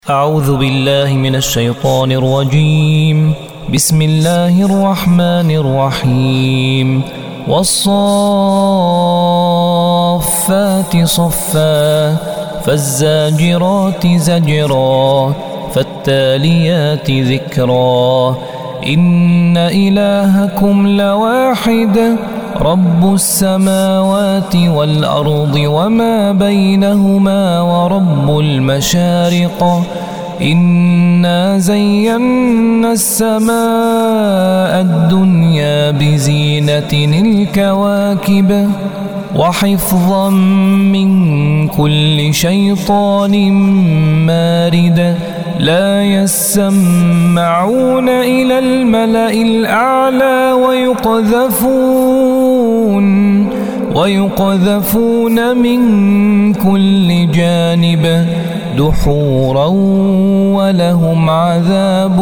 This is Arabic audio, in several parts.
أعوذ بالله من الشيطان الرجيم. بسم الله الرحمن الرحيم. والصافات صفا فالزاجرات زجرا فالتاليات ذكرا إن إلهكم لواحد رب السماوات والأرض وما بينهما ورب المشارق إنا زينا السماء الدنيا بزينة الكواكب وحفظا من كل شيطان مارد لا يسمعون إلى الملأ الأعلى ويقذفون من كل جانب دحورا ولهم عذاب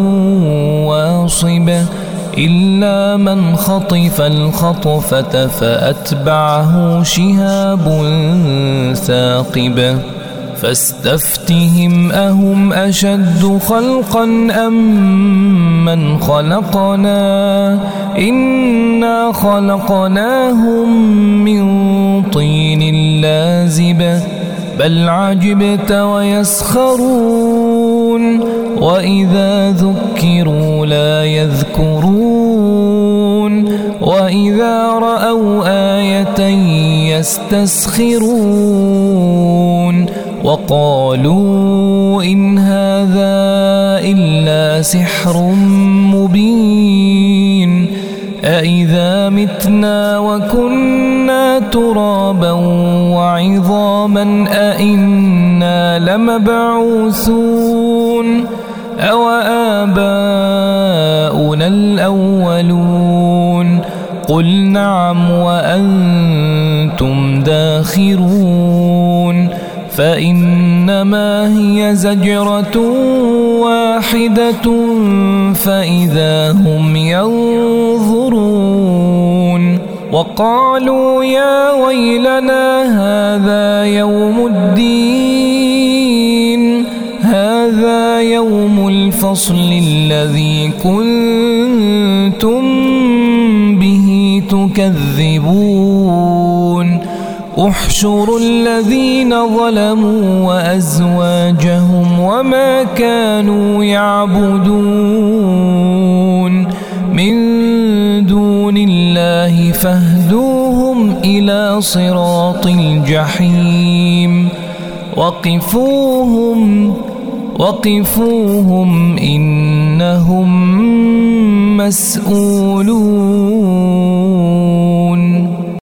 واصب إلا من خطف الخطفة فأتبعه شهاب ثاقب فاستفتهم أهم أشد خلقا أم من خلقنا إنا خلقناهم من طين لازب بل عجبت ويسخرون وإذا ذكروا لا يذكرون وإذا رأوا آية يستسخرون وقالوا إن هذا إلا سحر مبين أإذا متنا وكنا ترابا وعظاما أإنا لمبعوثون أو آباؤنا الأولون قل نعم وأنتم داخرون فإنما هي زجرة واحدة فإذا هم ينظرون وقالوا يا ويلنا هذا يوم الدين هذا يوم الفصل الذي كنتم به تكذبون احشروا الذين ظلموا وأزواجهم وما كانوا يعبدون من دون الله فاهدوهم إلى صراط الجحيم وقفوهم إنهم مسؤولون.